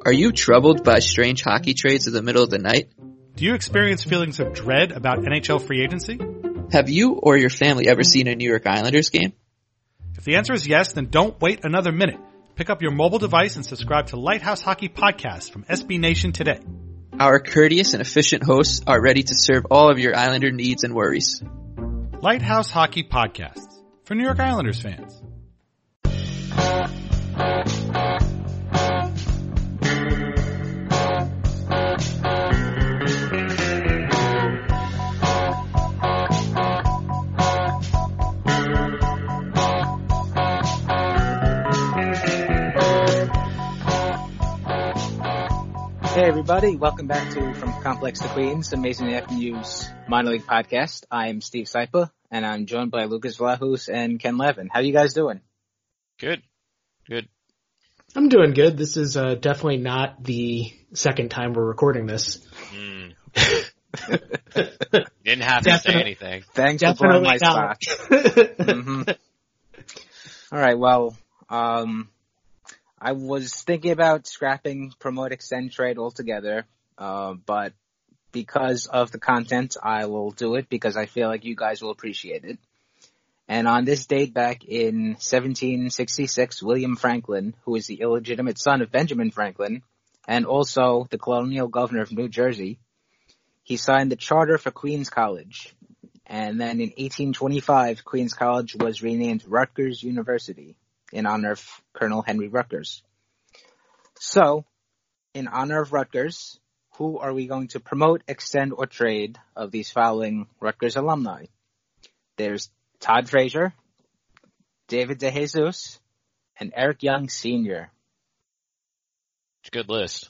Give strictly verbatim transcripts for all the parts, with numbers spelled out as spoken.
Are you troubled by strange hockey trades in the middle of the night? Do you experience feelings of dread about N H L free agency? Have you or your family ever seen a New York Islanders game? If the answer is yes, then don't wait another minute. Pick up your mobile device and subscribe to Lighthouse Hockey Podcast from S B Nation today. Our courteous and efficient hosts are ready to serve all of your Islander needs and worries. Lighthouse Hockey Podcasts for New York Islanders fans. Hey everybody, welcome back to From Complex to Queens, Amazing F U's minor league podcast. I'm Steve Sypa, and I'm joined by Lucas Vlahos and Ken Levin. How you guys doing? Good. Good. I'm doing good. This is uh, definitely not the second time we're recording this. Mm. Didn't have to say anything. Thanks for blowing my spot. mm-hmm. All right, well, um... I was thinking about scrapping Promote Extend Trade altogether, uh, but because of the content, I will do it because I feel like you guys will appreciate it. And on this date back in seventeen sixty-six, William Franklin, who is the illegitimate son of Benjamin Franklin, and also the colonial governor of New Jersey, he signed the charter for Queens College. And then in eighteen twenty-five, Queens College was renamed Rutgers University, in honor of Colonel Henry Rutgers. So, in honor of Rutgers, who are we going to promote, extend, or trade of these following Rutgers alumni? There's Todd Frazier, David DeJesus, and Eric Young Senior It's a good list.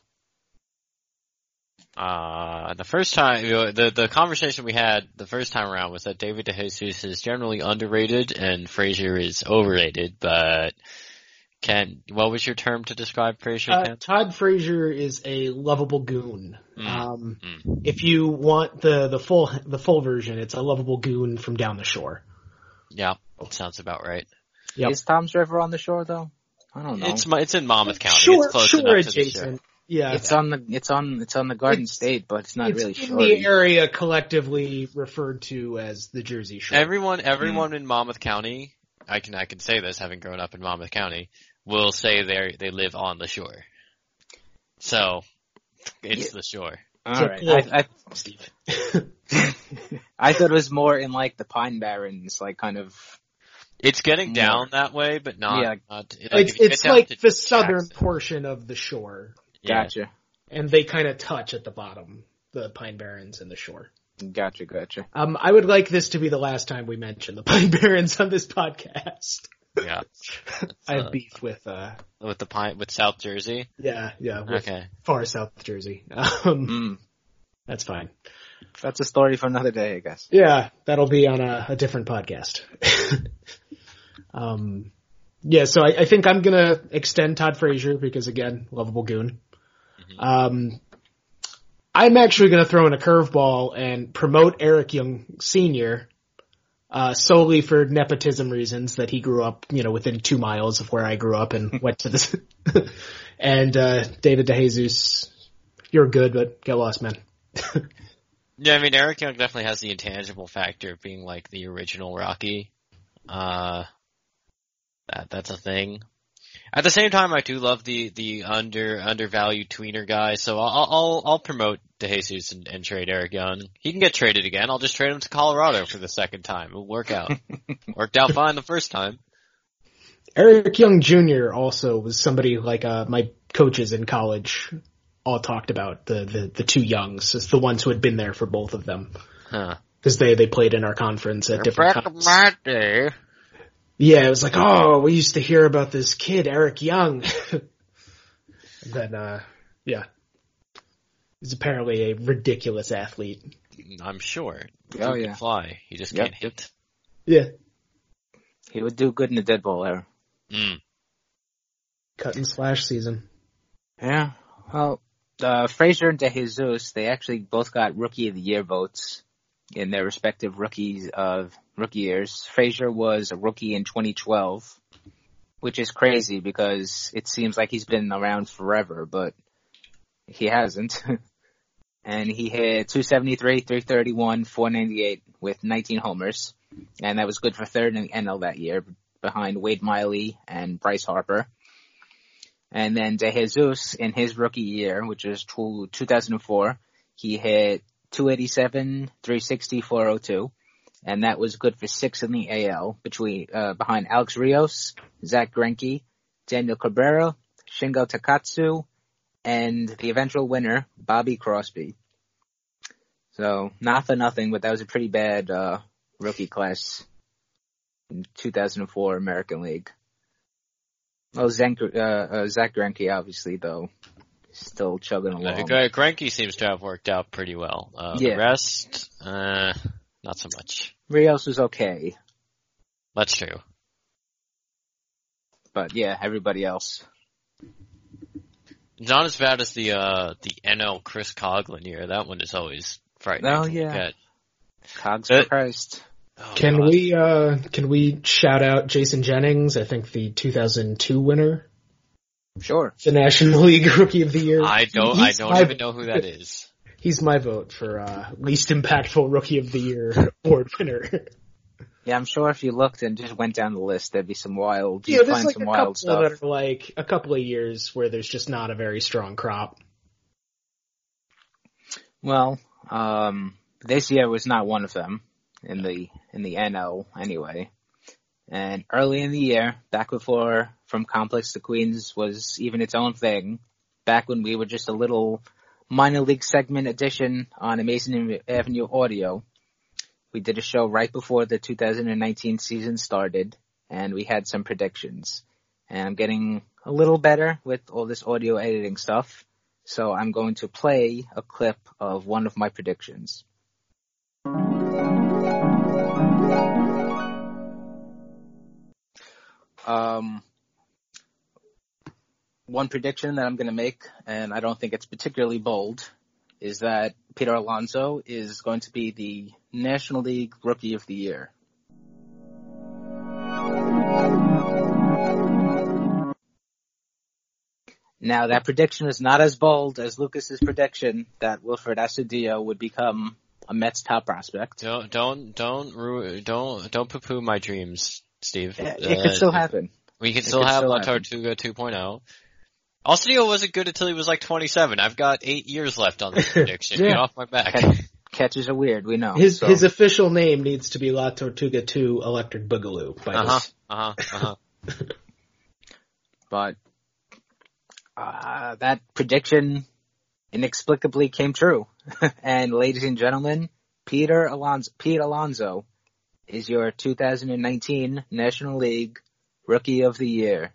Uh, the first time, you know, the, the conversation we had the first time around was that David DeJesus is generally underrated and Frazier is overrated, but Ken, what was your term to describe Frazier, uh, Ken? Todd Frazier is a lovable goon. Mm. Um, mm. If you want the, the full, the full version, it's a lovable goon from down the shore. Yeah, sounds about right. Yep. Is Tom's River on the shore though? I don't know. It's, it's in Monmouth County. Shore, it's close shore enough adjacent. to the shore. Yeah. It's on the, it's on, it's on the Garden It's- State, but it's not it's really in shore. the area collectively referred to as the Jersey Shore. Everyone, everyone mm. in Monmouth County, I can, I can say this, having grown up in Monmouth County, will say they they live on the shore. So, it's Yeah. the shore. Alright, I, I, Steve. I thought it was more in like the Pine Barrens, like kind of. It's getting More. down that way, but not. Yeah. not like it's if you it's get down like to the southern Jackson. portion of the shore. Yeah. Gotcha. And they kind of touch at the bottom, the Pine Barrens and the shore. Gotcha, gotcha. Um, I would like this to be the last time we mention the Pine Barrens on this podcast. Yeah. I have uh, beef with, uh, With the pine, with South Jersey. yeah, yeah, with Okay. far South Jersey. Um, Mm. that's fine. That's a story for another day, I guess. Yeah, that'll be on a, a different podcast. um, yeah, so I, I think I'm gonna extend Todd Frazier because again, lovable goon. Mm-hmm. Um, I'm actually gonna throw in a curveball and promote Eric Young Senior, uh, solely for nepotism reasons that he grew up, you know, within two miles of where I grew up and went to this. and, uh, David DeJesus, you're good, but get lost, man. Yeah, I mean, Eric Young definitely has the intangible factor of being like the original Rocky. Uh, that, that's a thing. At the same time, I do love the, the under, undervalued tweener guy, so I'll, I'll, I'll promote DeJesus and, and trade Eric Young. He can get traded again. I'll just trade him to Colorado for the second time. It'll work out. Worked out fine the first time. Eric Young Junior also was somebody like, uh, my coaches in college all talked about, the, the, the two Youngs, as the ones who had been there for both of them. Huh. Cause they, they played in our conference at different Back times. in my day. Yeah, it was like, oh, we used to hear about this kid, Eric Young. and then, uh, yeah. He's apparently a ridiculous athlete. I'm sure. Oh, He yeah. can fly. He just Yep. can't hit. Yeah. He would do good in the dead ball era. Mm. Cut and slash season. Yeah. Well, uh, Frazier and DeJesus, they actually both got Rookie of the Year votes in their respective rookies of rookie years. Frazier was a rookie in twenty twelve, which is crazy because it seems like he's been around forever, but he hasn't. And he hit two seventy-three, three thirty-one, four ninety-eight with nineteen homers. And that was good for third in the N L that year, behind Wade Miley and Bryce Harper. And then De Jesus, in his rookie year, which was two thousand four, he hit two eighty-seven, three sixty, four oh two. And that was good for sixth in the A L, between uh, behind Alex Rios, Zach Greinke, Daniel Cabrera, Shingo Takatsu, and the eventual winner, Bobby Crosby. So, not for nothing, but that was a pretty bad uh, rookie class in two thousand four American League. Oh, Zach, uh, uh, Zach Greinke, obviously, though, still chugging along. Uh, Greinke seems to have worked out pretty well. Uh, yeah. The rest, uh, not so much. Rios was okay. That's true. But, yeah, everybody else. Not as bad as the uh, the N L Chris Coughlin year. That one is always frightening. Oh, to yeah. look at. Cogs Uh, for Christ. Oh, Can God. we uh can we shout out Jason Jennings? I think the two thousand two winner, Sure. the National League Rookie of the Year. I don't. I He's don't my- even know who that is. He's my vote for uh least impactful Rookie of the Year award winner. Yeah, I'm sure if you looked and just went down the list, there'd be some wild, Yeah, you'd there's find like some a wild couple stuff. that are like a couple of years where there's just not a very strong crop. Well, um, this year was not one of them in the in the N L anyway. And early in the year, back before From Complex to Queens was even its own thing, back when we were just a little minor league segment edition on Amazing Avenue Audio, we did a show right before the two thousand nineteen season started, and we had some predictions. And I'm getting a little better with all this audio editing stuff, so I'm going to play a clip of one of my predictions. Um, one prediction that I'm going to make, and I don't think it's particularly bold, is that Peter Alonso is going to be the National League Rookie of the Year. Now, that prediction is not as bold as Lucas's prediction that Wilfred Astudillo would become a Mets top prospect. Don't don't don't ru- don't don't poo-poo my dreams, Steve. It, it could still happen. We can It still could have still La happen. Tortuga two point oh. Astudillo wasn't good until he was like twenty-seven. I've got eight years left on this prediction. Yeah. Get off my back. Catch, catches are weird, we know. His so. his official name needs to be La Tortuga two Electric Boogaloo. By Uh huh. this. Uh huh. Uh huh. But uh, that prediction inexplicably came true. And ladies and gentlemen, Peter Alonso, Pete Alonso is your two thousand nineteen National League Rookie of the Year.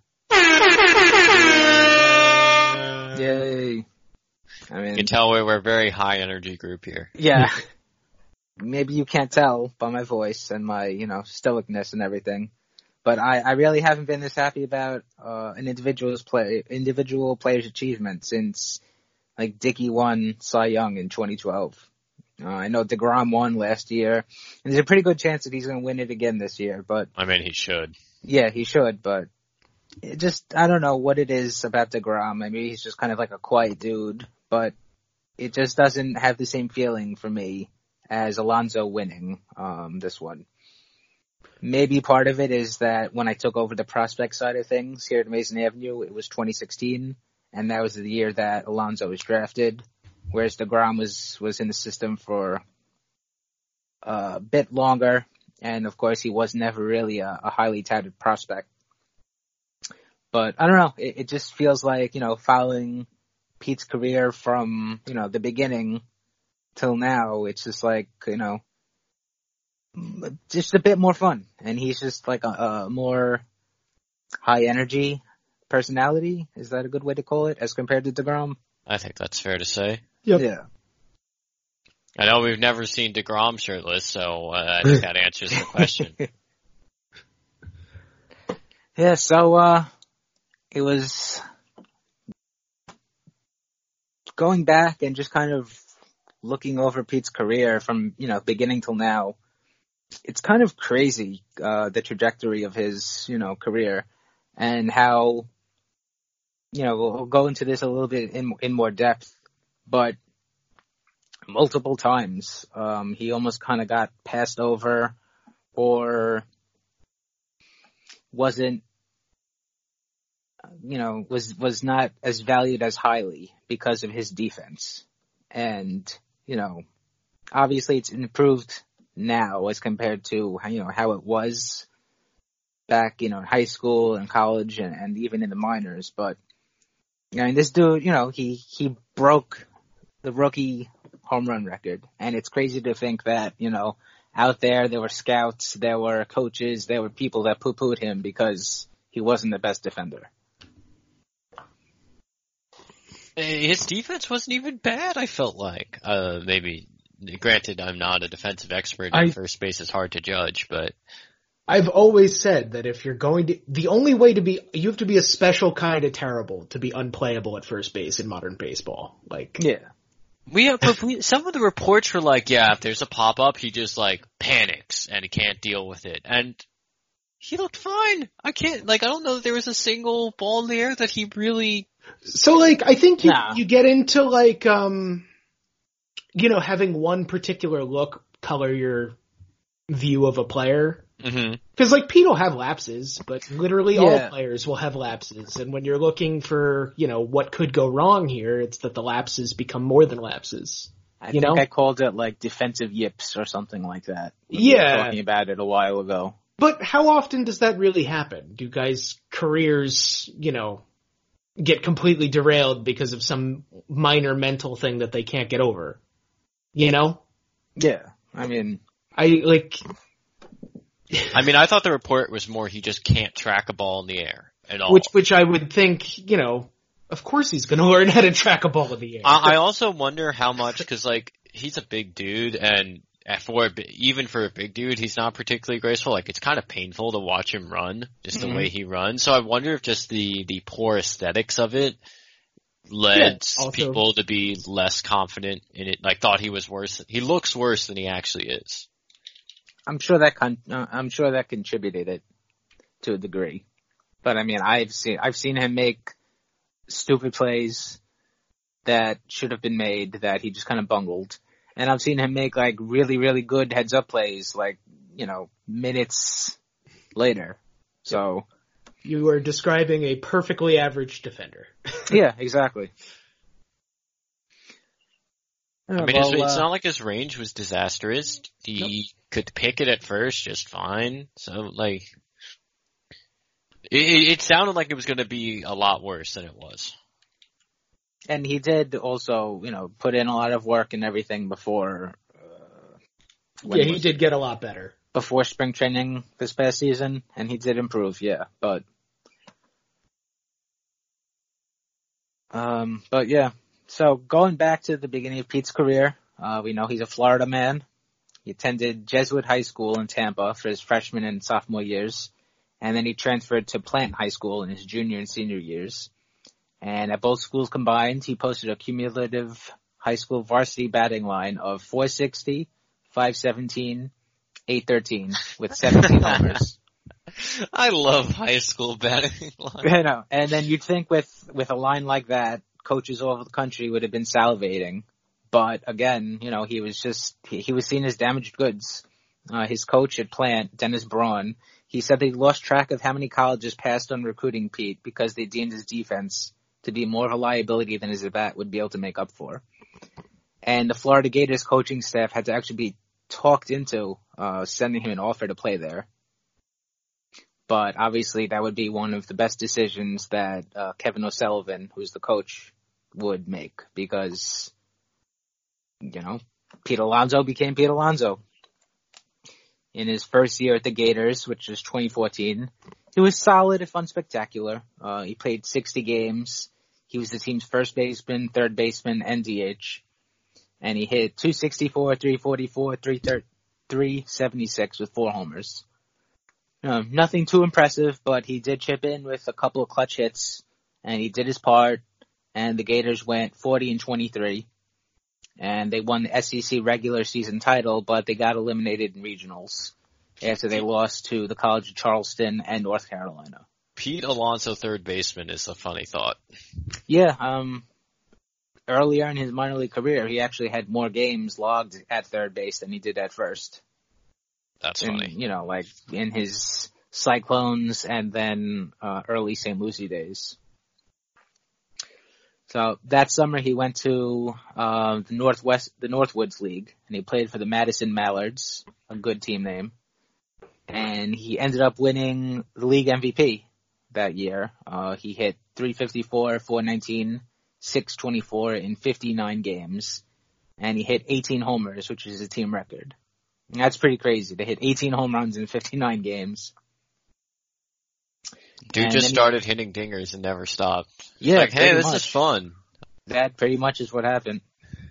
Yay. I You mean, can tell we're, we're a very high energy group here. yeah. Maybe you can't tell by my voice and my, you know, stoicness and everything. But I, I really haven't been this happy about uh, an individual's play, individual player's achievement since, like, Dickey won Cy Young in twenty twelve. Uh, I know DeGrom won last year, and there's a pretty good chance that he's going to win it again this year. But I mean, he should. yeah, he should. But it just, I don't know what it is about DeGrom. Maybe he's just kind of like a quiet dude, but it just doesn't have the same feeling for me as Alonso winning um, this one. Maybe part of it is that when I took over the prospect side of things here at Mason Avenue, it was twenty sixteen, and that was the year that Alonso was drafted, whereas DeGrom was, was in the system for a bit longer, and of course he was never really a, a highly touted prospect. But I don't know, it, it just feels like, you know, following Pete's career from, you know, the beginning till now, it's just like, you know, just a bit more fun. And he's just like a, a more high energy personality. Is that a good way to call it as compared to DeGrom? I think that's fair to say. Yep. Yeah. I know we've never seen DeGrom shirtless, so uh, I think that answers the question. Yeah, so, uh, it was going back and just kind of looking over Pete's career from, you know, beginning till now. It's kind of crazy, uh, the trajectory of his, you know, career and how, you know, we'll, we'll go into this a little bit in, in more depth but multiple times, um, he almost kind of got passed over or wasn't, you know, was, was not as valued as highly because of his defense. And, you know, obviously it's improved now as compared to, you know, how it was back, you know, in high school and college and, and even in the minors. But, I mean, this dude, you know, he, he broke the rookie home run record. And it's crazy to think that, you know, out there, there were scouts, there were coaches, there were people that poo-pooed him because he wasn't the best defender. His defense wasn't even bad, I felt like. Uh, maybe, granted, I'm not a defensive expert, and I, first base is hard to judge, but... I've always said that if you're going to, the only way to be, you have to be a special kind of terrible to be unplayable at first base in modern baseball. Like, yeah. We have, but we, some of the reports were like, yeah, if there's a pop-up, he just, like, panics, and he can't deal with it. And he looked fine. I can't, like, I don't know that there was a single ball in the air that he really... So, like, I think you, nah. you get into, like, um, you know, having one particular look color your view of a player. Mm-hmm. Because, like, Pete will have lapses, but literally yeah. all players will have lapses. And when you're looking for, you know, what could go wrong here, it's that the lapses become more than lapses. I you think know? I called it, like, defensive yips or something like that. Yeah. We were talking about it a while ago. But how often does that really happen? Do guys' careers, you know, get completely derailed because of some minor mental thing that they can't get over? You know? Yeah. I mean... I, like... I mean, I thought the report was more he just can't track a ball in the air at all. Which, which I would think, you know, of course he's going to learn how to track a ball in the air. I, I also wonder how much, because, like, he's a big dude, and for a, even for a big dude, he's not particularly graceful. Like, it's kind of painful to watch him run, just the mm-hmm. way he runs. So I wonder if just the, the poor aesthetics of it led yeah, also, people to be less confident in it, like, thought he was worse. He looks worse than he actually is. I'm sure that con- uh, I'm sure that contributed it to a degree, but I mean, I've seen I've seen him make stupid plays that should have been made that he just kind of bungled, and I've seen him make like really really good heads up plays like you know minutes later. So you are describing a perfectly average defender. Yeah, exactly. I mean, well, it's, it's uh, not like his range was disastrous. He nope. could pick it at first just fine. So, like, it, it sounded like it was going to be a lot worse than it was. And he did also, you know, put in a lot of work and everything before. Uh, yeah, he did get a lot better before spring training this past season, and he did improve. Yeah, but, um, but yeah. So going back to the beginning of Pete's career, uh, we know he's a Florida man. He attended Jesuit High School in Tampa for his freshman and sophomore years, and then he transferred to Plant High School in his junior and senior years. And at both schools combined, he posted a cumulative high school varsity batting line of four sixty, five seventeen, eight thirteen with seventeen homers. I love high school batting line. You know, and then you'd think with, with a line like that, coaches all over the country would have been salivating. But again, you know, he was just, he, he was seen as damaged goods. Uh, his coach at Plant, Dennis Braun, he said they lost track of how many colleges passed on recruiting Pete because they deemed his defense to be more of a liability than his bat would be able to make up for. And the Florida Gators coaching staff had to actually be talked into, uh, sending him an offer to play there. But obviously that would be one of the best decisions that uh, Kevin O'Sullivan, who's the coach, would make because, you know, Pete Alonso became Pete Alonso. In his first year at the Gators, which was twenty fourteen, he was solid if unspectacular. Uh, he played sixty games. He was the team's first baseman, third baseman, and D H. And he hit two sixty-four, three forty-four, three seventy-six with four homers. Um, nothing too impressive, but he did chip in with a couple of clutch hits, and he did his part, and the Gators went forty and twenty-three, and they won the S E C regular season title, but they got eliminated in regionals after they lost to the College of Charleston and North Carolina. Pete Alonso, third baseman, is a funny thought. Yeah, um, earlier in his minor league career, he actually had more games logged at third base than he did at first. That's in, funny. You know, like in his Cyclones and then uh, early Saint Lucie days. So that summer he went to uh, the Northwest, the Northwoods League, and he played for the Madison Mallards, a good team name. And he ended up winning the league M V P that year. Uh, he hit three fifty-four, four nineteen, six twenty-four in fifty-nine games, and he hit eighteen homers, which is a team record. And that's pretty crazy. They hit eighteen home runs in fifty-nine games. Dude And just then he- started hitting dingers and never stopped. It's Yeah, like, hey, pretty this much. is fun. That pretty much is what happened.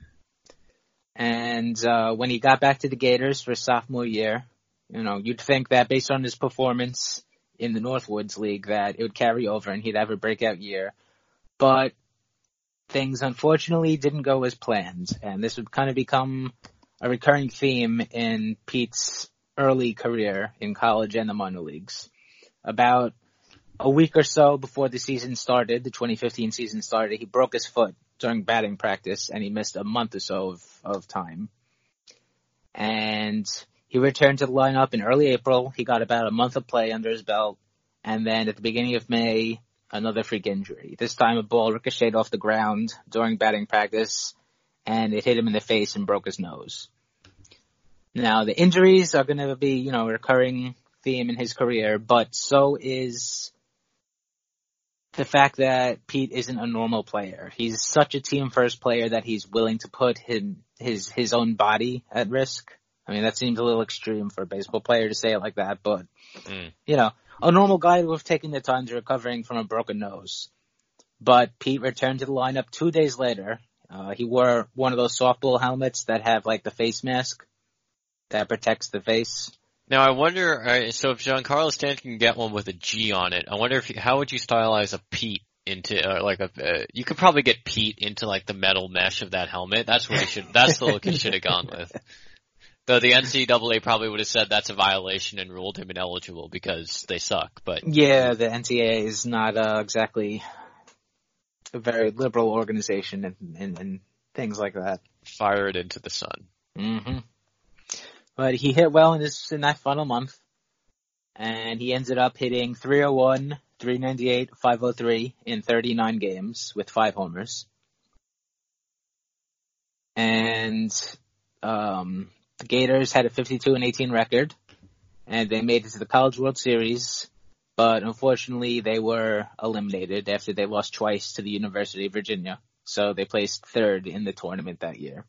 And uh, when he got back to the Gators for his sophomore year, you know, you'd think that based on his performance in the Northwoods League that it would carry over and he'd have a breakout year. But things unfortunately didn't go as planned, and this would kind of become a recurring theme in Pete's early career in college and the minor leagues. About a week or so before the season started, the twenty fifteen season started, he broke his foot during batting practice, and he missed a month or so of, of time. And he returned to the lineup in early April. He got about a month of play under his belt, and then at the beginning of May, another freak injury. This time a ball ricocheted off the ground during batting practice, and it hit him in the face and broke his nose. Now, the injuries are going to be, you know, a recurring theme in his career, but so is the fact that Pete isn't a normal player. He's such a team-first player that he's willing to put him, his his own body at risk. I mean, that seems a little extreme for a baseball player to say it like that, but, Mm. you know, a normal guy would have taken the time to recovering from a broken nose. But Pete returned to the lineup two days later. Uh, he wore one of those softball helmets that have, like, the face mask that protects the face. Now I wonder, uh, so if Giancarlo Stanton can get one with a G on it, I wonder if you, how would you stylize a Pete into uh, like a? Uh, you could probably get Pete into like the metal mesh of that helmet. That's what he should. That's the look he should have gone with. Though the N C double A probably would have said that's a violation and ruled him ineligible because they suck. But Yeah, the N C A A is not uh, exactly a very liberal organization and, and, and things like that. fire it into the sun. Mm-hmm. But he hit well in his in that final month, and he ended up hitting three oh one, three ninety-eight, five oh three in thirty-nine games with five homers. And um, the Gators had a fifty-two and eighteen record, and they made it to the College World Series, but unfortunately they were eliminated after they lost twice to the University of Virginia. So they placed third in the tournament that year.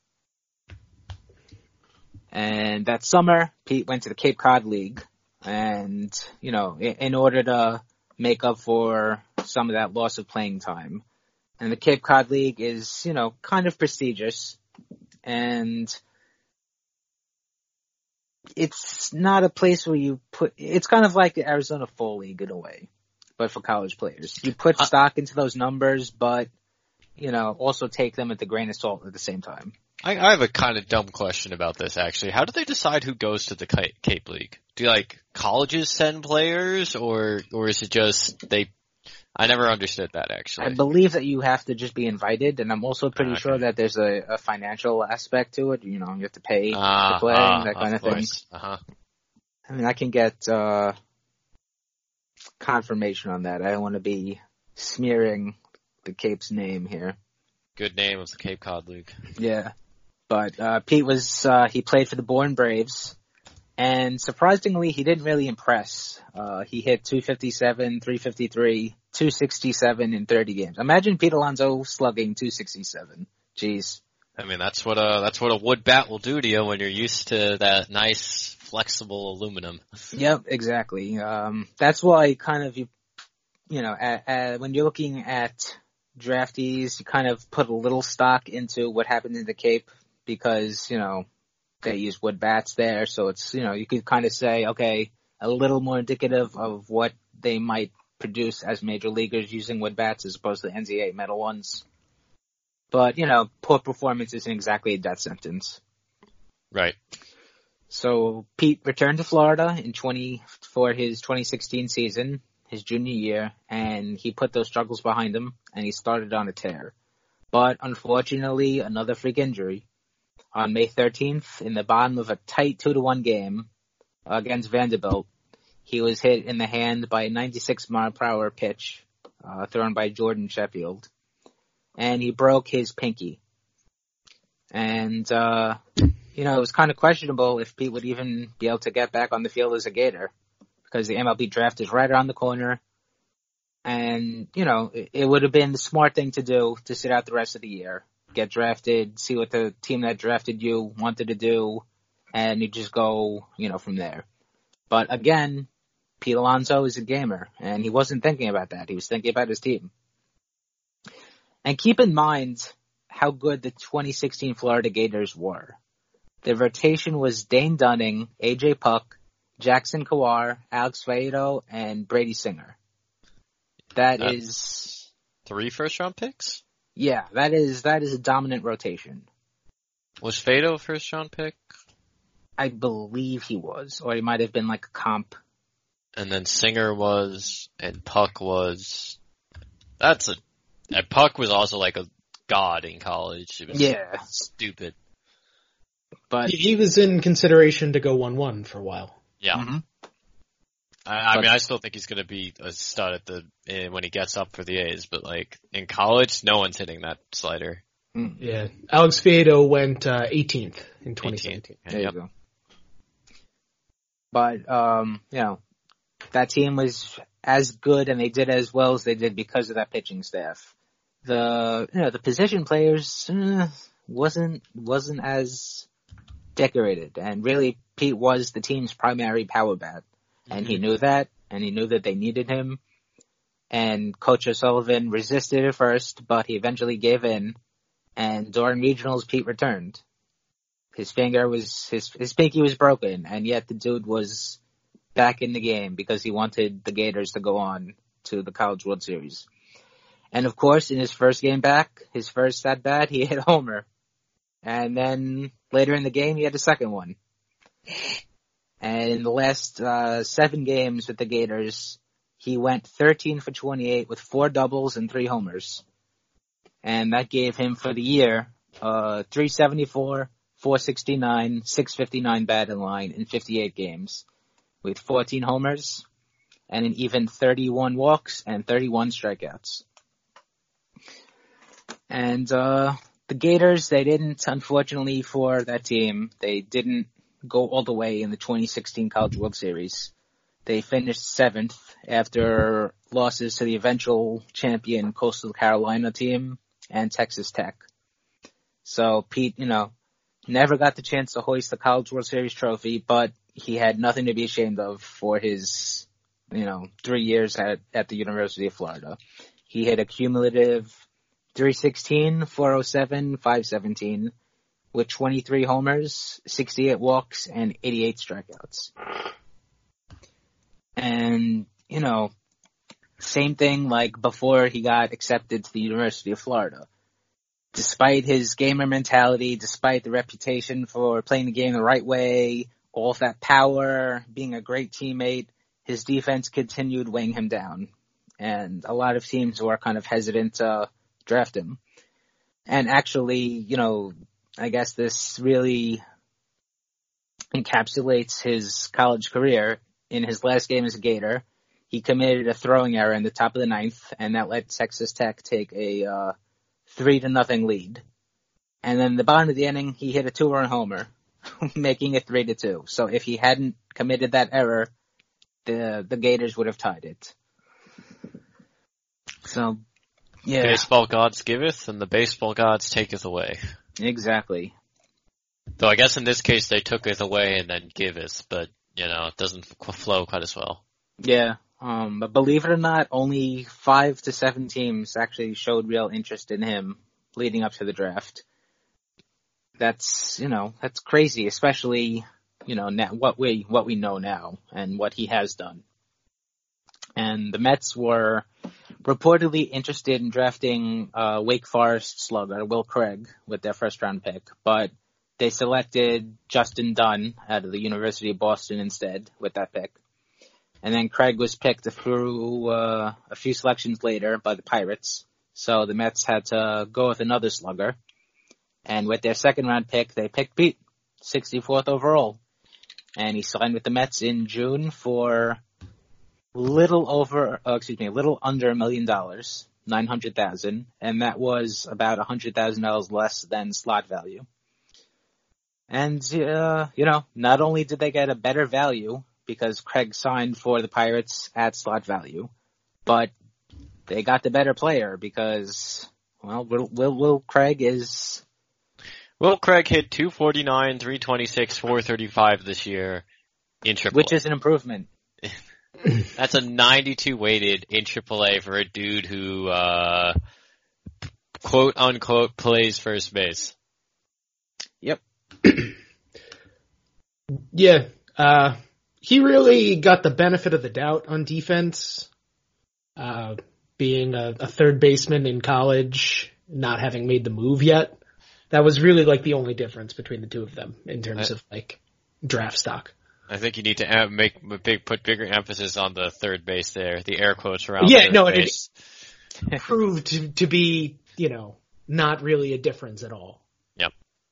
And that summer, Pete went to the Cape Cod League, and, you know, in, in order to make up for some of that loss of playing time. And the Cape Cod League is, you know, kind of prestigious, and it's not a place where you put, it's kind of like the Arizona Fall League in a way, but for college players. You put Uh, stock into those numbers, but, you know, also take them with a grain of salt at the same time. I, I have a kind of dumb question about this, actually. How do they decide who goes to the Cape, Cape League? Do, like, colleges send players, or or is it just they... I never understood that, actually. I believe that you have to just be invited, and I'm also pretty Okay. sure that there's a, a financial aspect to it. You know, you have to pay Ah, to play, ah, that kind of, thing. course. Uh-huh. I mean, I can get uh, confirmation on that. I don't want to be smearing the Cape's name here. Good name of the Cape Cod League. Yeah. But uh, Pete was, uh, he played for the Bourne Braves, and surprisingly, he didn't really impress. Uh, he hit two fifty-seven, three fifty-three, two sixty-seven in thirty games. Imagine Pete Alonso slugging two sixty-seven. Jeez. I mean, that's what a that's what a wood bat will do to you when you're used to that nice, flexible aluminum. Yep, exactly. Um, that's why kind of you, you know, at, at, when you're looking at draftees, you kind of put a little stock into what happened in the Cape because, you know, they use wood bats there. So it's, you know, you could kind of say, okay, a little more indicative of what they might produce as major leaguers using wood bats as opposed to the N C A A metal ones. But, you know, poor performance isn't exactly a death sentence. Right. So Pete returned to Florida in twenty for his twenty sixteen season, his junior year, and he put those struggles behind him, and he started on a tear. But unfortunately, another freak injury. On May thirteenth, in the bottom of a tight two to one game against Vanderbilt, he was hit in the hand by a ninety-six mile per hour pitch uh, thrown by Jordan Sheffield, and he broke his pinky. And, uh, you know, it was kind of questionable if Pete would even be able to get back on the field as a Gator, because the M L B draft is right around the corner. And, you know, it, it would have been the smart thing to do to sit out the rest of the year, get drafted, see what the team that drafted you wanted to do, and you just go, you know, from there. But again, Pete Alonso is a gamer, and he wasn't thinking about that. He was thinking about his team. And keep in mind how good the twenty sixteen Florida Gators were. The rotation was Dane Dunning, A J Puck, Jackson Kawar, Alex Faedo, and Brady Singer. That That's is three first round picks? Yeah, that is that is a dominant rotation. Was Faedo a first round pick? I believe he was, or he might have been like a comp. And then Singer was, and Puck was. That's a. And Puck was also like a god in college. It was Yeah. stupid. But He, he was in consideration to go one one for a while. Yeah. Mhm. I, I But- mean, I still think he's going to be a stud at the eh, when he gets up for the A's, but like in college, no one's hitting that slider. mm, Yeah. Alex Faedo went uh, eighteenth in twenty seventeen. there Yep. you go. But um, you know, that team was as good and they did as well as they did because of that pitching staff. The you know the position players uh, wasn't wasn't as decorated, and really Pete was the team's primary power bat, and he knew that, and he knew that they needed him. And Coach O'Sullivan resisted at first, but he eventually gave in. And during regionals, Pete returned. His finger was his his pinky was broken, and yet the dude was back in the game because he wanted the Gators to go on to the College World Series. And of course, in his first game back, his first at bat, he hit a homer. And then later in the game, he had a second one. And in the last uh, seven games with the Gators, he went thirteen for twenty-eight with four doubles and three homers. And that gave him for the year uh, three seventy-four, four sixty-nine, six fifty-nine batting line in fifty-eight games, with fourteen homers and an even thirty-one walks and thirty-one strikeouts. And uh, the Gators, they didn't, unfortunately for that team, they didn't go all the way in the twenty sixteen College World Series. They finished seventh after losses to the eventual champion Coastal Carolina team and Texas Tech. So Pete, you know, never got the chance to hoist the College World Series trophy, but he had nothing to be ashamed of for his, you know, three years at, at the University of Florida. He hit a cumulative three sixteen, four oh seven, five seventeen with twenty-three homers, sixty-eight walks, and eighty-eight strikeouts. And, you know, same thing like before he got accepted to the University of Florida. Despite his gamer mentality, despite the reputation for playing the game the right way, all of that power, being a great teammate, his defense continued weighing him down. And a lot of teams were kind of hesitant to draft him. And actually, you know, I guess this really encapsulates his college career. In his last game as a Gator, he committed a throwing error in the top of the ninth, and that let Texas Tech take a uh, three to nothing lead. And then the bottom of the inning, he hit a two-run homer, making it three to two. So if he hadn't committed that error, the the Gators would have tied it. So, yeah, Baseball gods giveth, and the baseball gods taketh away. exactly. Though I guess in this case they tooketh away and then giveth, but you know it doesn't f- flow quite as well. Yeah, um, but believe it or not, only five to seven teams actually showed real interest in him leading up to the draft. That's, you know, that's crazy, especially, you know, now, what we, what we know now and what he has done. And the Mets were reportedly interested in drafting, uh, Wake Forest slugger Will Craig with their first round pick, but they selected Justin Dunn out of the University of Boston instead with that pick. And then Craig was picked a few, uh, a few selections later by the Pirates So the Mets had to go with another slugger. And with their second round pick, they picked Pete, sixty-fourth overall. And he signed with the Mets in June for little over, oh, excuse me, a little under a million dollars, nine hundred thousand, and that was about a hundred thousand dollars less than slot value. And uh, you know, not only did they get a better value because Craig signed for the Pirates at slot value, but they got the better player because, well, Will Will, Will Craig is. Will Craig hit two forty-nine, three twenty-six, four thirty-five this year in triple A. Which is an improvement. That's a ninety-two weighted in triple A for a dude who, uh, quote unquote, plays first base. Yep. Yeah, uh, he really got the benefit of the doubt on defense, uh, being a, a third baseman in college, not having made the move yet. That was really like the only difference between the two of them in terms I, of like draft stock. I think you need to make big, put bigger emphasis on the third base there, the air quotes around. Yeah, third no, base. it proved to, to be, you know, not really a difference at all. Yep.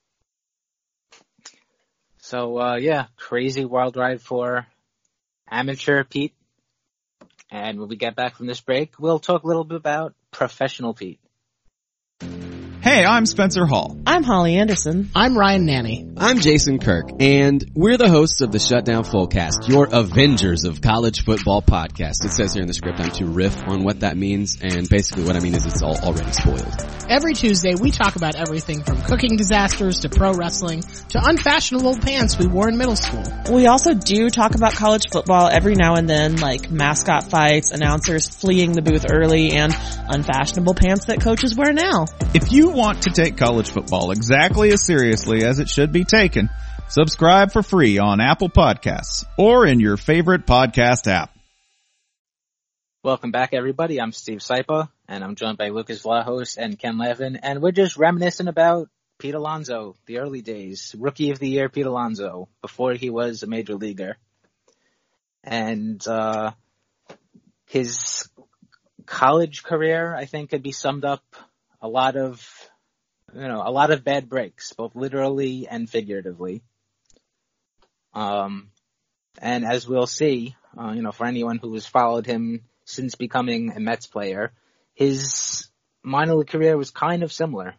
So, uh, yeah, crazy wild ride for amateur Pete. And when we get back from this break, we'll talk a little bit about professional Pete. Hey, I'm Spencer Hall. I'm Holly Anderson. I'm Ryan Nanny. I'm Jason Kirk, and we're the hosts of the Shutdown Fullcast, your Avengers of College Football podcast. It says here in the script I'm to riff on what that means, and basically what I mean is it's all already spoiled. Every Tuesday, we talk about everything from cooking disasters to pro wrestling to unfashionable pants we wore in middle school. We also do talk about college football every now and then, like mascot fights, announcers fleeing the booth early, and unfashionable pants that coaches wear now. If you want to take college football exactly as seriously as it should be taken, subscribe for free on Apple Podcasts or in your favorite podcast app. Welcome back, everybody. I'm Steve Sypa, and I'm joined by Lucas Vlahos and Ken Levin, and we're just reminiscing about Pete Alonso, the early days, Rookie of the Year Pete Alonso, before he was a major leaguer. And uh his college career, I think, could be summed up a lot of, you know, a lot of bad breaks, both literally and figuratively. Um, and as we'll see, uh, you know, for anyone who has followed him since becoming a Mets player, his minor league career was kind of similar.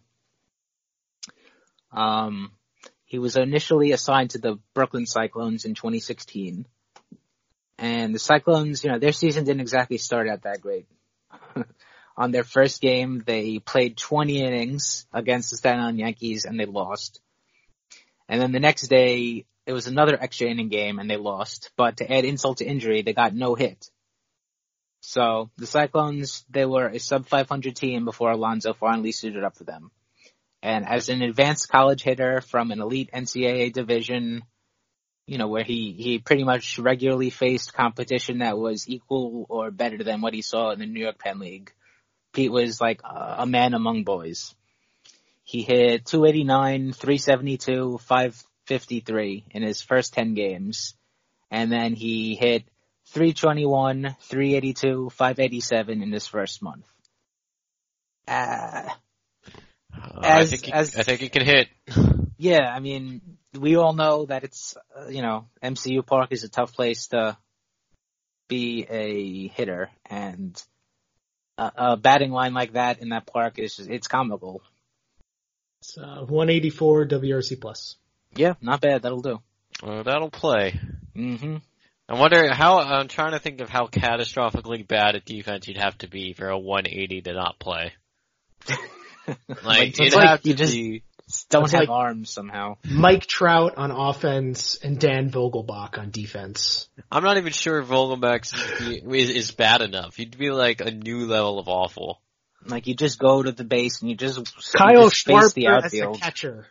Um, he was initially assigned to the Brooklyn Cyclones in twenty sixteen. And the Cyclones, you know, their season didn't exactly start out that great. On their first game, they played twenty innings against the Staten Island Yankees, and they lost. And then the next day, it was another extra inning game, and they lost. But to add insult to injury, they got no hit. So the Cyclones, they were a sub five hundred team before Alonso finally suited up for them. And as an advanced college hitter from an elite N C double A division, you know, where he, he pretty much regularly faced competition that was equal or better than what he saw in the New York Penn League, Pete was like a man among boys. He hit two eighty-nine, three seventy-two, five fifty-three in his first ten games. And then he hit three twenty-one, three eighty-two, five eighty-seven in his first month. Uh, uh, as, I think he, as, I think he can hit. Yeah, I mean, we all know that it's, uh, you know, M C U Park is a tough place to be a hitter, and a, a batting line like that in that park is just, it's comical. It's uh, one eighty-four W R C plus. Yeah, not bad. That'll do. Well, that'll play. Mm-hmm. I wonder how, I'm trying to think of how catastrophically bad a defense you'd have to be for a one eighty to not play. Like, it'd like have to you just be... don't It's have like arms somehow. Mike Trout on offense and Dan Vogelbach on defense. I'm not even sure Vogelbach is, is bad enough. He'd be like a new level of awful. Like, you just go to the base and you just, Kyle you just face the Schwarber as the outfield. catcher.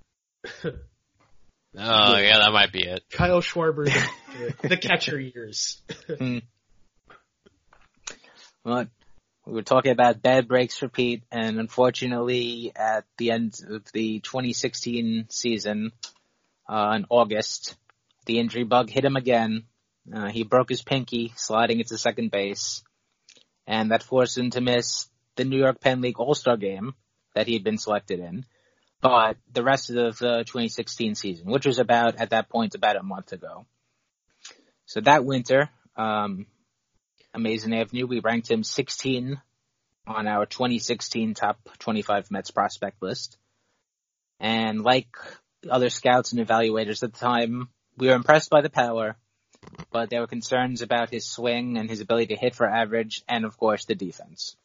Oh, yeah, that might be it. Kyle Schwarber, the, the catcher years. hmm. Well, we were talking about bad breaks for Pete, and unfortunately, at the end of the twenty sixteen season, uh, in August, the injury bug hit him again. Uh, he broke his pinky sliding into second base, and that forced him to miss the New York Penn League All-Star game that he had been selected in, but the rest of the twenty sixteen season, which was about, at that point, about a month ago. So that winter, um, Amazing Avenue, we ranked him sixteen on our twenty sixteen top twenty-five Mets prospect list. And like other scouts and evaluators at the time, we were impressed by the power, but there were concerns about his swing and his ability to hit for average, and of course the defense.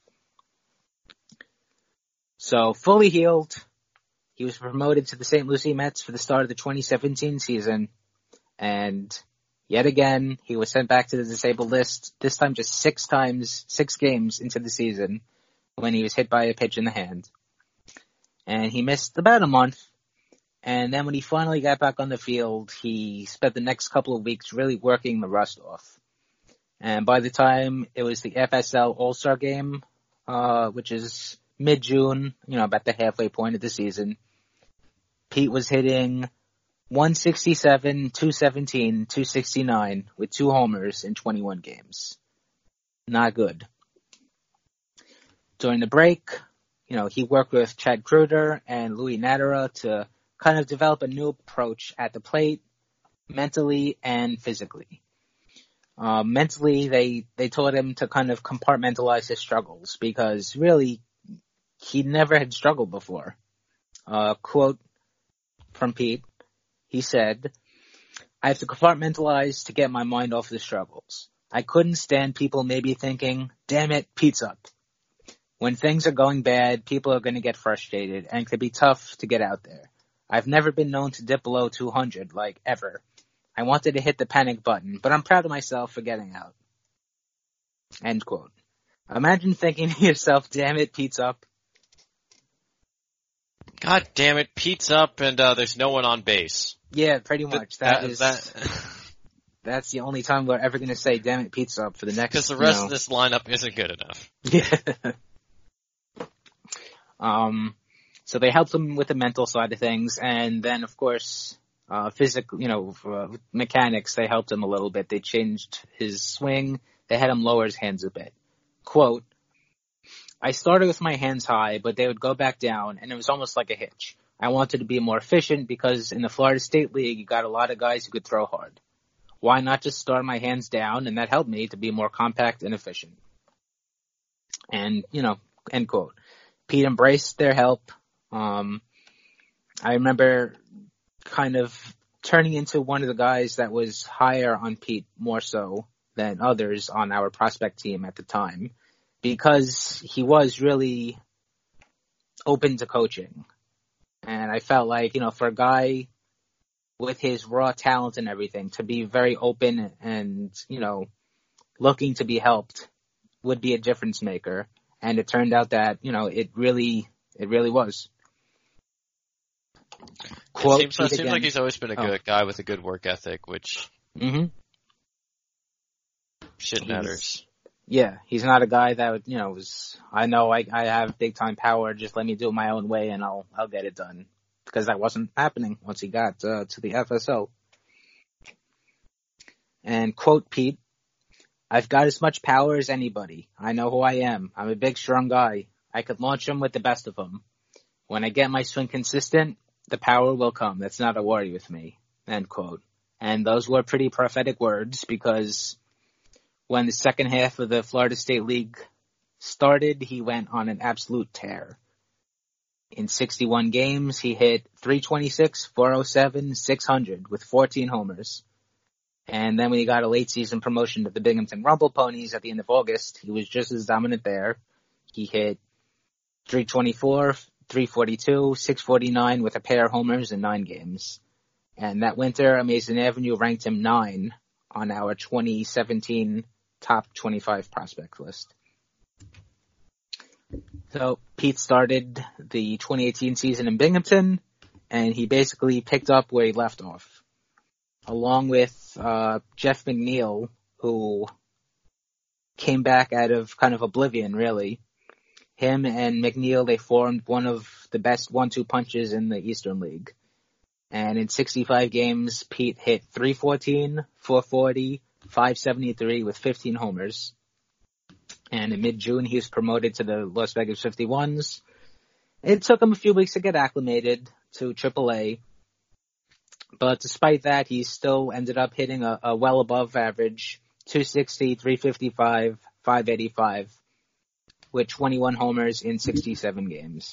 So fully healed, he was promoted to the Saint Lucie Mets for the start of the twenty seventeen season, and yet again, he was sent back to the disabled list, this time just six times, six games into the season, when he was hit by a pitch in the hand. And he missed about a month, and then when he finally got back on the field, he spent the next couple of weeks really working the rust off. And by the time it was the F S L All-Star Game, uh, which is mid-June, you know, about the halfway point of the season, Pete was hitting one sixty-seven, two seventeen, two sixty-nine with two homers in twenty-one games. Not good. During the break, you know, he worked with Chad Kruder and Louis Natera to kind of develop a new approach at the plate, mentally and physically. Uh, mentally, they, they taught him to kind of compartmentalize his struggles because really, he never had struggled before. Uh, quote from Pete, he said, "I have to compartmentalize to get my mind off the struggles. I couldn't stand people maybe thinking, damn it, Pete's up. When things are going bad, people are going to get frustrated and it could be tough to get out there. I've never been known to dip below two hundred, like ever. I wanted to hit the panic button, but I'm proud of myself for getting out." End quote. Imagine thinking to yourself, damn it, Pete's up. God damn it, Pete's up and uh, there's no one on base. Yeah, pretty much. That, that is, that... that's the only time we're ever going to say, damn it, Pete's up for the next, because the rest you know... of this lineup isn't good enough. Yeah. um, so they helped him with the mental side of things, and then, of course, uh, physical, you know, uh, mechanics, they helped him a little bit. They changed his swing. They had him lower his hands a bit. Quote, "I started with my hands high, but they would go back down, and it was almost like a hitch. I wanted to be more efficient because in the Florida State League, you got a lot of guys who could throw hard. Why not just start my hands down, and that helped me to be more compact and efficient." And, you know, end quote. Pete embraced their help. Um, I remember kind of turning into one of the guys that was higher on Pete more so than others on our prospect team at the time, because he was really open to coaching. And I felt like, you know, for a guy with his raw talent and everything, to be very open and, you know, looking to be helped would be a difference maker. And it turned out that, you know, it really, it really was. Quote, it seems, it seems like he's always been a good oh. guy with a good work ethic, which mm-hmm. shit he's, matters. Yeah, he's not a guy that would, you know, was, I know I, I have big time power, just let me do it my own way and I'll, I'll get it done. Because that wasn't happening once he got uh, to the F S O. And quote Pete, "I've got as much power as anybody. I know who I am. I'm a big, strong guy. I could launch him with the best of them. When I get my swing consistent, the power will come. That's not a worry with me." End quote. And those were pretty prophetic words, because when the second half of the Florida State League started, he went on an absolute tear. In sixty-one games, he hit three twenty-six, four oh seven, six hundred with fourteen homers. And then when he got a late season promotion to the Binghamton Rumble Ponies at the end of August, he was just as dominant there. He hit three twenty-four, three forty-two, six forty-nine with a pair of homers in nine games. And that winter, Amazing Avenue ranked him nine on our twenty seventeen top twenty-five prospect list. So Pete started the twenty eighteen season in Binghamton, and he basically picked up where he left off, along with uh, Jeff McNeil, who came back out of kind of oblivion, really. Him and McNeil, they formed one of the best one two punches in the Eastern League. And in sixty-five games, Pete hit three fourteen, four forty, five seventy-three with fifteen homers. And in mid-June, he was promoted to the Las Vegas fifty-ones. It took him a few weeks to get acclimated to triple A. But despite that, he still ended up hitting a, a well above average two sixty, three fifty-five, five eighty-five with twenty-one homers in sixty-seven games.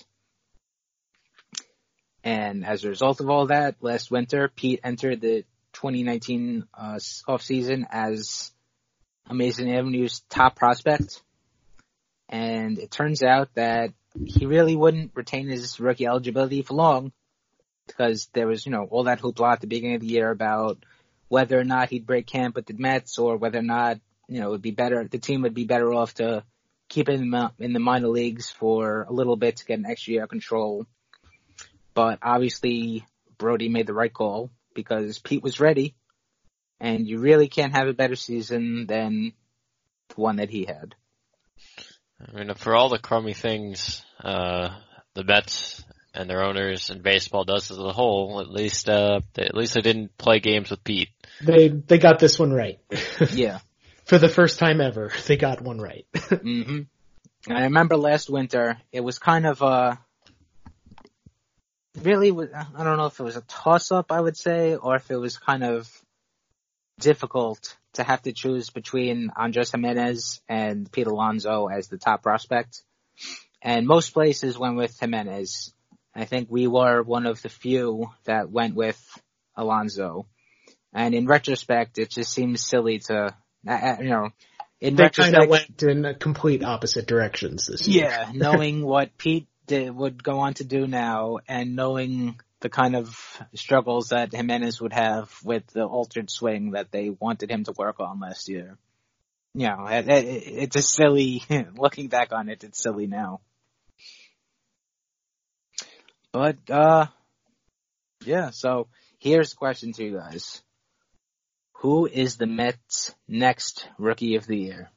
And as a result of all that, last winter, Pete entered the twenty nineteen uh, offseason as Amazing Avenue's top prospect. And it turns out that he really wouldn't retain his rookie eligibility for long, because there was, you know, all that hoopla at the beginning of the year about whether or not he'd break camp with the Mets, or whether or not, you know, it would be better, the team would be better off to keep him in the minor leagues for a little bit to get an extra year of control. But obviously, Brody made the right call, because Pete was ready, and you really can't have a better season than the one that he had. I mean, for all the crummy things uh, the Mets and their owners and baseball does as a whole, at least uh, they, at least they didn't play games with Pete. They they got this one right. Yeah. For the first time ever, they got one right. mm-hmm. I remember last winter, it was kind of a, really, I don't know if it was a toss-up, I would say, or if it was kind of difficult to have to choose between Andres Gimenez and Pete Alonso as the top prospect. And most places went with Gimenez. I think we were one of the few that went with Alonso. And in retrospect, it just seems silly to, uh, you know, in they retrospect, kind of went in complete opposite directions this year. Yeah, knowing what Pete did, would go on to do now, and knowing the kind of struggles that Gimenez would have with the altered swing that they wanted him to work on last year. You know, it, it, it's a silly, looking back on it, it's silly now. But, uh, yeah, so here's the question to you guys. Who is the Mets' next Rookie of the Year?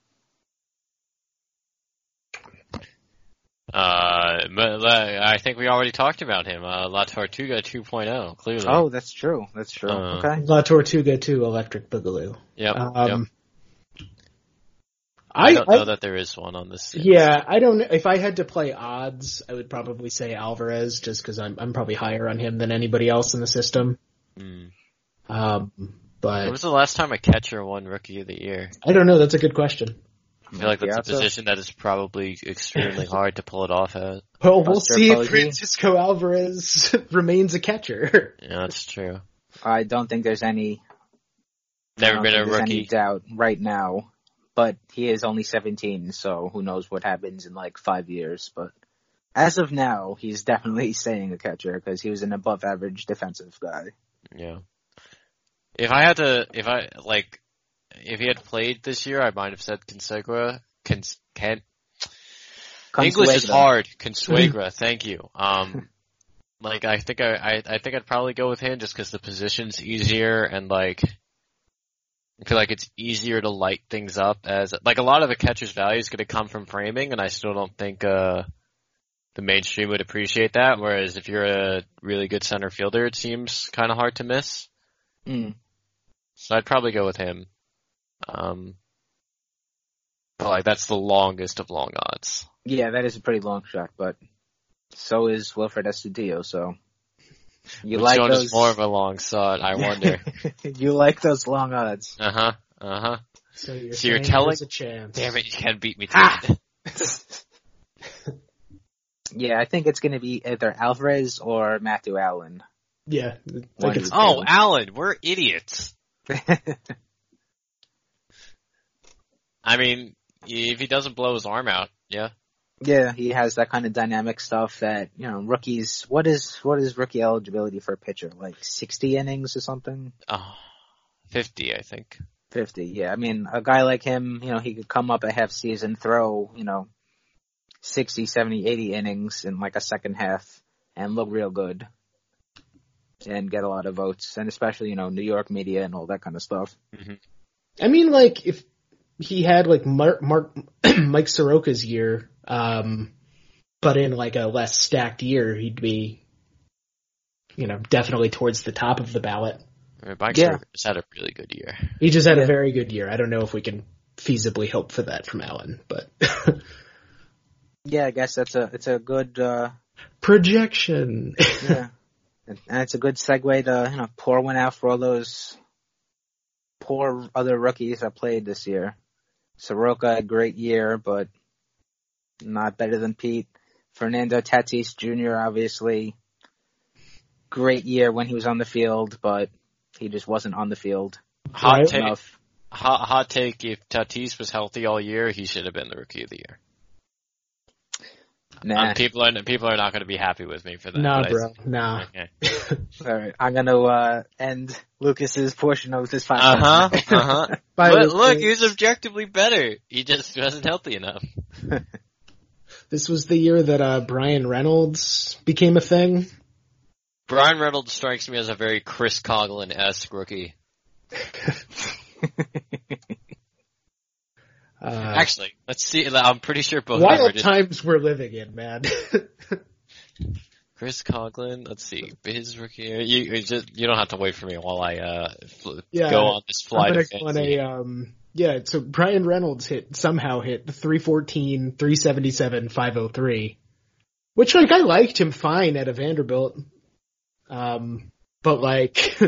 Uh, I think we already talked about him. Uh, La Tortuga two point oh, clearly. Oh, that's true. That's true. Uh, okay. La Tortuga two, Electric Boogaloo. Yep. Um, yep. I, I don't know I, that there is one on this. Yeah, I don't. If I had to play odds, I would probably say Alvarez, just because I'm I'm probably higher on him than anybody else in the system. Mm. Um, but when was the last time a catcher won Rookie of the Year? I don't know. That's a good question. I feel like that's yeah, a position so. that is probably extremely hard to pull it off at. Well, we'll Buster see Posey. If Francisco Alvarez remains a catcher. Yeah, that's true. I don't think there's any. Never been a rookie. Any doubt right now, but he is only seventeen, so who knows what happens in like five years. But as of now, he's definitely staying a catcher because he was an above-average defensive guy. Yeah. If I had to, if I like. If he had played this year, I might have said Consuegra. Cons- can English is hard. Consuegra, thank you. Um, like I think I, I, I think I'd probably go with him just because the position's easier and like I feel like it's easier to light things up as like a lot of a catcher's value is going to come from framing, and I still don't think uh the mainstream would appreciate that. Whereas if you're a really good center fielder, it seems kind of hard to miss. Mm. So I'd probably go with him. Um, but like that's the longest of long odds. Yeah, that is a pretty long shot, but so is Wilfred Astudillo. So you Which like one those? Is more of a long shot, I wonder. You like those long odds? Uh huh. Uh huh. So you're, so you're telling? A chance. Damn it! You can't beat me to it. Yeah, I think it's going to be either Alvarez or Matthew Allen. Yeah. Oh, Allen, we're idiots. I mean, if he doesn't blow his arm out, yeah. Yeah, he has that kind of dynamic stuff that, you know, rookies, what is, what is rookie eligibility for a pitcher? Like sixty innings or something? Oh, fifty, I think. fifty, yeah. I mean, a guy like him, you know, he could come up a half season, throw, you know, sixty, seventy, eighty innings in like a second half and look real good and get a lot of votes, and especially, you know, New York media and all that kind of stuff. Mm-hmm. I mean, like, if he had like Mark, Mark Mike Soroka's year, um, but in like a less stacked year, he'd be, you know, definitely towards the top of the ballot. Mike yeah. Soroka just had a really good year. He just had yeah. a very good year. I don't know if we can feasibly hope for that from Allen, but yeah, I guess that's a it's a good uh, projection. Yeah, and it's a good segue to, you know, pour one out for all those poor other rookies that played this year. Soroka, a great year, but not better than Pete. Fernando Tatis Junior, obviously, great year when he was on the field, but he just wasn't on the field. Hot Right. take. Enough. Hot, hot take. If Tatis was healthy all year, he should have been the rookie of the year. Nah. Um, people are people are not going to be happy with me for that. Nah, but I- bro, nah. Okay. All right, I'm going to uh, end Lucas's portion of this podcast. Uh huh. Uh huh. By But the look, way- he was objectively better. He just wasn't healthy enough. This was the year that uh, Brian Reynolds became a thing. Brian Reynolds strikes me as a very Chris Coughlin-esque rookie. Uh, Actually, let's see. I'm pretty sure both of them are wild just times we're living in, man. Chris Coughlin. Let's see, his rookie year. You, you just you don't have to wait for me while I uh fl- Yeah, go on this flight I'm of gonna go on fancy. a, um, yeah, so Brian Reynolds hit, somehow hit three fourteen, three seventy-seven, five oh three. Which, like, I liked him fine at a Vanderbilt. Um, but like,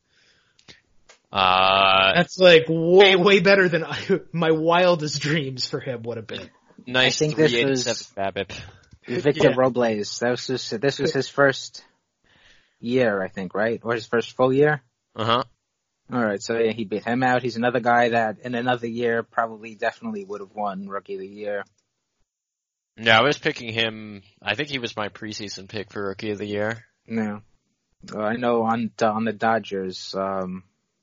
Uh, that's like way, way better than I, my wildest dreams for him would have been. nice I think this three eighty-seven was- BABIP. Victor Yeah. Robles. That was just, this was his first year, I think, right? Or his first full year? Uh huh. All right, so yeah, he beat him out. He's another guy that in another year probably definitely would have won Rookie of the Year. Yeah, I was picking him. I think he was my preseason pick for rookie of the year. No, well, I know on on the Dodgers, um,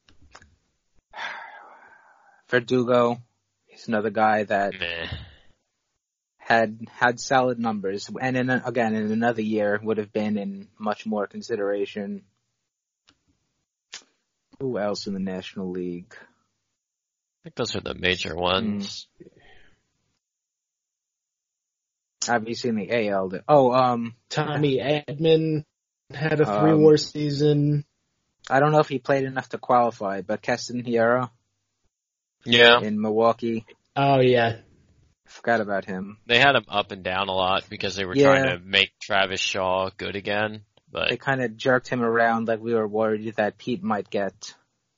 Verdugo. He's another guy that Meh. had had solid numbers, and in a, again in another year would have been in much more consideration. Who else in the National League? I think those are the major ones. Obviously in the A L. Oh, um, Tommy Edman had a Um, three-war season. I don't know if he played enough to qualify, but Keston Hiura Yeah, in Milwaukee, Oh yeah. forgot about him. they had him up and down a lot because they were Yeah. trying to make Travis Shaw good again. But They kind of jerked him around like we were worried that Pete might get.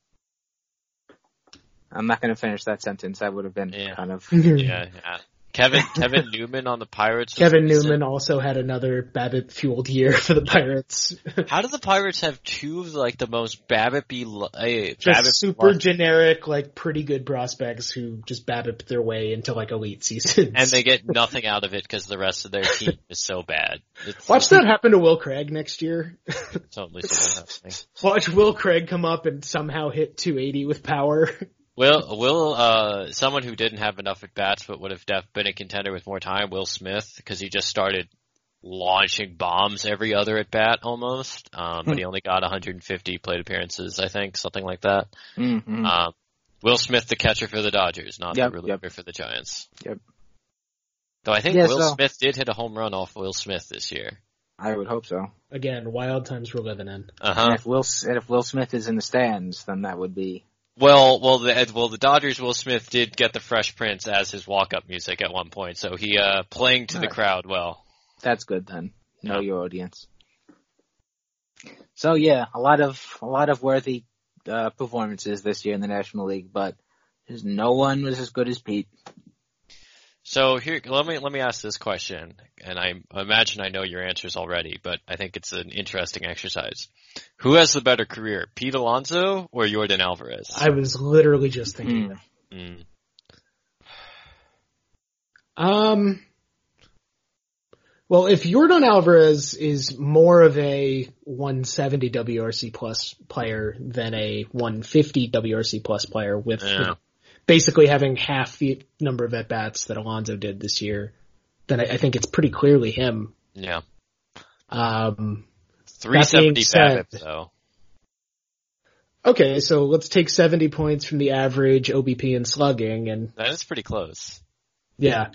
I'm not going to finish that sentence. That would have been Yeah. kind of. yeah, yeah. Kevin Kevin Newman on the Pirates. was Kevin decent. Newman also had another BABIP fueled year for the Pirates. How do the Pirates have two of like the most BABIP-y, uh, Just BABIP super generic, like pretty good prospects who just BABIP their way into like elite seasons. and they get nothing out of it because the rest of their team is so bad. It's Watch that happen to Will Craig next year. totally so happening. Watch Will Craig come up and somehow hit two eighty with power. Will Will uh someone who didn't have enough at bats but would have def- been a contender with more time? Will Smith, because he just started launching bombs every other at bat almost. Um, but he only got one hundred fifty plate appearances, I think, something like that. Mm-hmm. Um, Will Smith, the catcher for the Dodgers, not Yep, the reliever for the Giants. Yep. Though I think Yeah, Will so- Smith did hit a home run off Will Smith this year. I would hope so. Again, wild times we're living in. Uh And huh. if Will and if Will Smith is in the stands, then that would be. Well, well, the well the Dodgers. Will Smith did get the Fresh Prince as his walk-up music at one point, so he uh playing to the Alright. crowd well. That's good then. Know Yeah. your audience. So yeah, a lot of a lot of worthy uh, performances this year in the National League, but there's no one was as good as Pete. So here, let me let me ask this question, and I imagine I know your answers already, but I think it's an interesting exercise. Who has the better career, Pete Alonso or Yordan Alvarez? I was literally just thinking Mm. that. Mm. Um, well, if Yordan Alvarez is more of a one seventy W R C plus player than a one fifty W R C plus player with you Yeah. know, basically having half the number of at-bats that Alonso did this year, then I, I think it's pretty clearly him. Yeah, Um, three seventy said- BABIP though. okay, so let's take seventy points from the average O B P and slugging, and That is pretty close. yeah.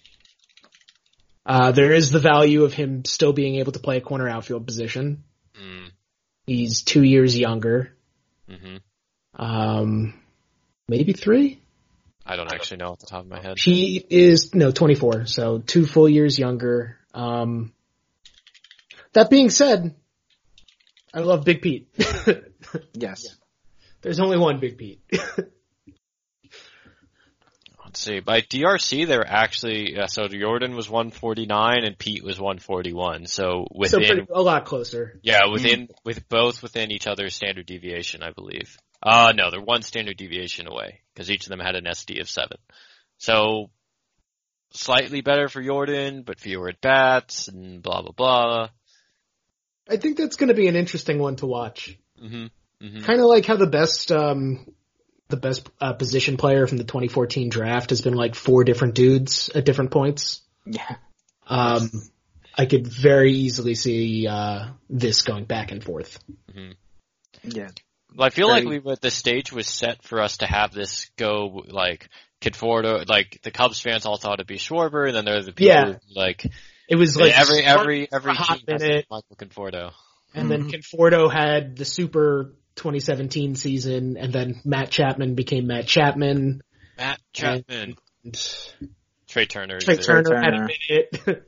Uh, there is the value of him still being able to play a corner outfield position. Mm. He's two years younger. hmm Um, maybe three? I don't actually know off the top of my head. He is, no, twenty-four, so two full years younger. Um, that being said, I love Big Pete. Yes. There's only one Big Pete. Let's see. By D R C, they're actually, yeah, so Jordan was one forty-nine and Pete was one forty-one. So within, so pretty, a lot closer. Yeah, within, with both within each other's standard deviation, I believe. Uh, no, they're one standard deviation away because each of them had an S D of seven. So slightly better for Jordan, but fewer at bats and blah, blah, blah. I think that's going to be an interesting one to watch. Mm-hmm. Mm-hmm. Kind of like how the best, um, the best uh, position player from the twenty fourteen draft has been like four different dudes at different points. Yeah. Um, I could very easily see, uh, this going back and forth. Mm-hmm. Yeah. Well, I feel Very... like we were, the stage was set for us to have this go, like, Conforto, like, the Cubs fans all thought it'd be Schwarber, and then there are the people yeah. who, like, it was like every, every, every hot team minute. has Michael Conforto. And Mm-hmm. then Conforto had the super twenty seventeen season, and then Matt Chapman became Matt Chapman. Matt Chapman. And Trey Turner. Trey Turner, Turner had a minute.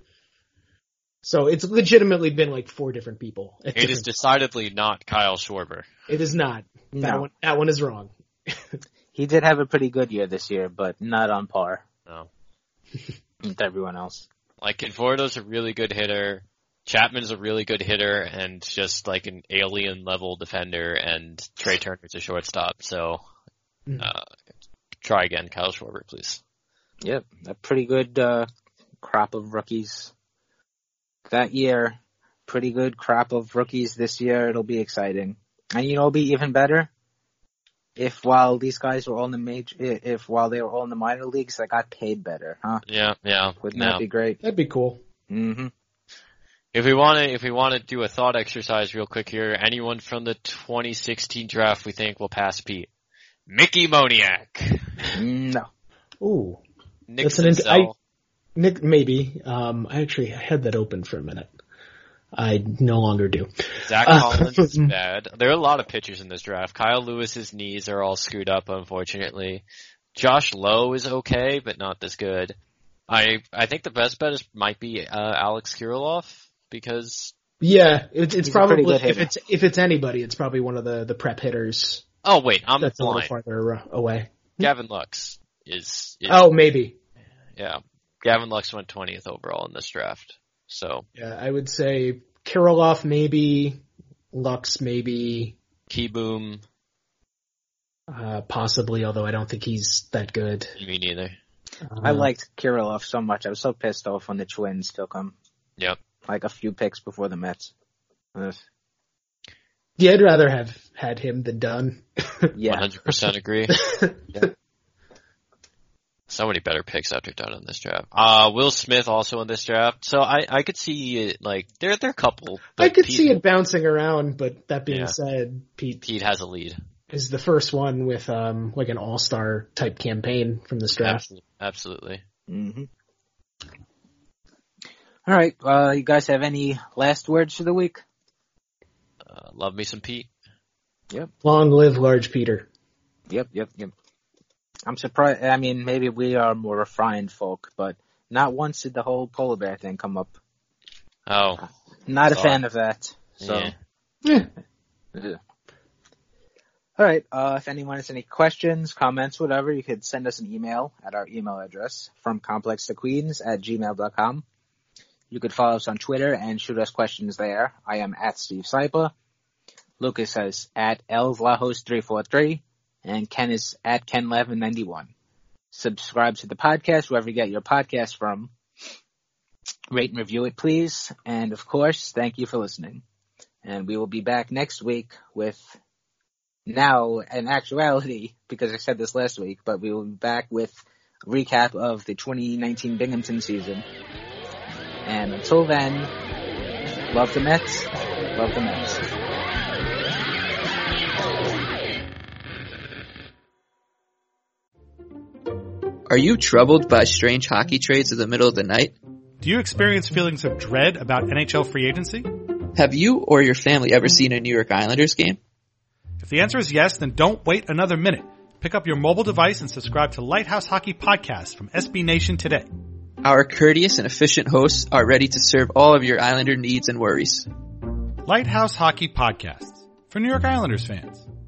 So it's legitimately been like four different people. It different is decidedly not Kyle Schwarber. It is not. That No. one, that one is wrong. He did have a pretty good year this year, but not on par No. with everyone else. Like, Conforto's a really good hitter. Chapman's a really good hitter and just like an alien level defender, and Trey Turner's a shortstop. So, uh, try again, Kyle Schwarber, please. Yep, a pretty good uh, crop of rookies that year. Pretty good crop of rookies this year. It'll be exciting, and you know, it'll be even better if while these guys were all in the major, if while they were all in the minor leagues, they got paid better, huh? Yeah, yeah. Wouldn't yeah. that be great? That'd be cool. Mm-hmm. If we want to, if we want to do a thought exercise real quick here, anyone from the twenty sixteen draft we think will pass Pete? Mickey Moniak. No. Ooh. Nick That's an int- Senzel. I, Nick, maybe. Um, I actually had that open for a minute. I no longer do. Zach Collins is bad. There are a lot of pitchers in this draft. Kyle Lewis's knees are all screwed up, unfortunately. Josh Lowe is okay, but not this good. I I think the best bet is might be uh, Alex Kirilloff because Yeah, it, it's He's a probably pretty good if hitter. it's if it's anybody, it's probably one of the the prep hitters. oh wait, I'm That's a little blind. farther uh, away. Gavin Lux is, is Oh, maybe. yeah. Gavin Lux went twentieth overall in this draft. So Yeah, I would say Kirilloff maybe, Lux maybe, Key Boom, uh, possibly. Although I don't think he's that good. me neither. Uh, I liked Kirilloff so much. I was so pissed off when the Twins took him. Yep. Like a few picks before the Mets. Ugh. Yeah, I'd rather have had him than Dunn. Yeah. one hundred percent agree. Yeah. So many better picks after done in this draft. Uh, Will Smith also in this draft. So I, I could see it, like, there, there are a couple. But I could Pete, see it bouncing around, but that being Yeah. said, Pete Pete has a lead. is the first one with um like an all-star type campaign from this draft. Absolutely. Absolutely. Mm-hmm. All right. Uh, you guys have any last words for the week? Uh, love me some Pete. Long live Large Peter. Yep, yep, yep. I'm surprised. I mean, maybe we are more refined folk, but not once did the whole polar bear thing come up. Oh. Not a Sorry. fan of that. So. Yeah. Yeah. Yeah. All right. Uh, if anyone has any questions, comments, whatever, you could send us an email at our email address from complex to queens at gmail dot com. You could follow us on Twitter and shoot us questions there. I am at Steve Saipa. Lucas says at elvlahos three four three. And Ken is at Ken eleven ninety-one. Subscribe to the podcast wherever you get your podcast from. Rate and review it, please. And of course, thank you for listening. And we will be back next week with, now, in actuality, because I said this last week, but we will be back with a recap of the twenty nineteen Binghamton season. And until then, love the Mets, love the Mets. Are you troubled by strange hockey trades in the middle of the night? Do you experience feelings of dread about N H L free agency? Have you or your family ever seen a New York Islanders game? If the answer is yes, then don't wait another minute. Pick up your mobile device and subscribe to Lighthouse Hockey Podcast from S B Nation today. Our courteous and efficient hosts are ready to serve all of your Islander needs and worries. Lighthouse Hockey Podcasts for New York Islanders fans.